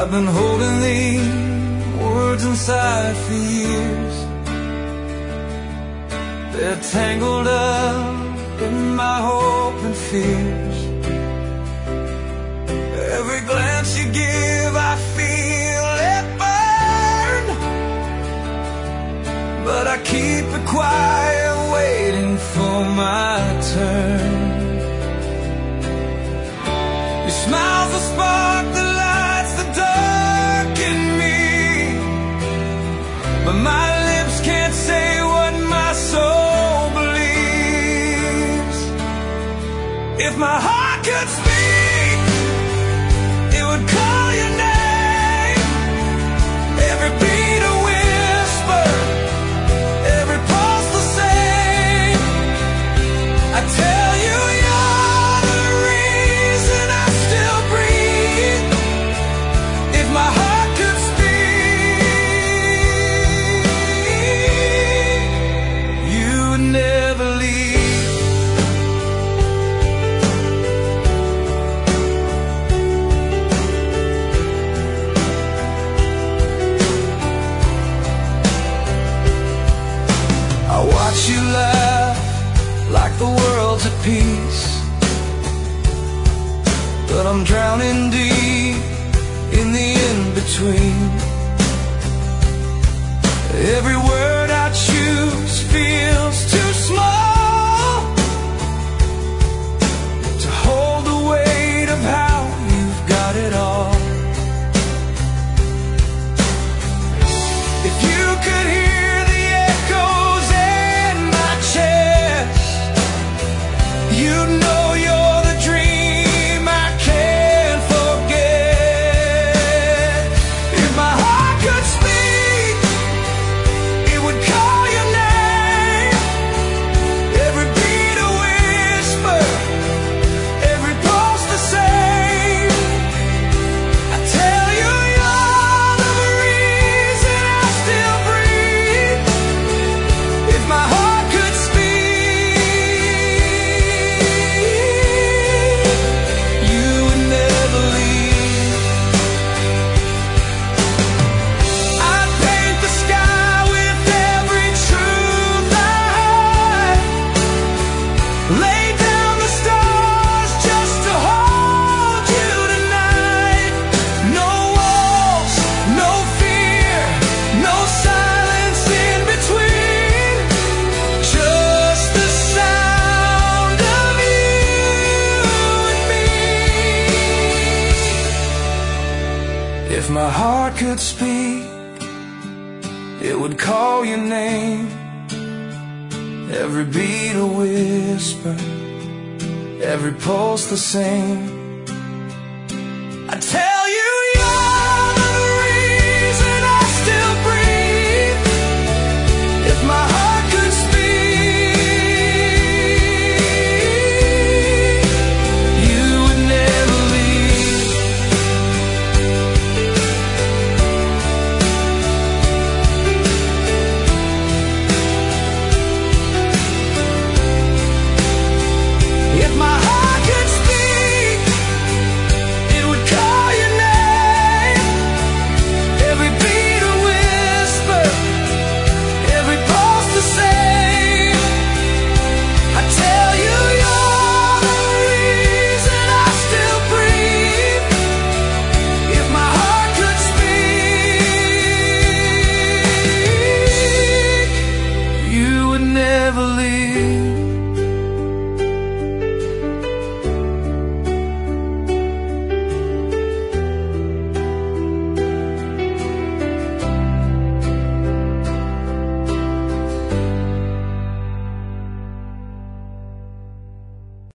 I've been holding these words inside for years. They're tangled up in my hope and fears. Every glance you give, I feel it burn, but I keep it quiet, waiting for my turn. Your smile's a spark that lights the dark in me, but my lips can't say what my soul believes. If my heart could speak, it would call your name. Every beat a whisper, every pulse the same. I tell you you're the reason I still breathe. If my heart could speak, you would never leave. I watch you laugh like the world's at peace, but I'm drowning deep in the in-between. Every word I choose feels too small to hold the weight of how you've got it all. If you could hear the echoes in my chest, you'd know you're the dream I can't forget. If my heart could speak, it would call your name. Every beat a whisper, every pulse the same. I tell you you're the reason I still breathe. If my heart could speak, you would never leave. I'd paint the sky with every truth I had, lay down the stars just to hold you tonight. No walls, no fear, no silence in between, just the sound of you and me. If my heart could speak, it would call your name. Every beat a whisper, every pulse the same.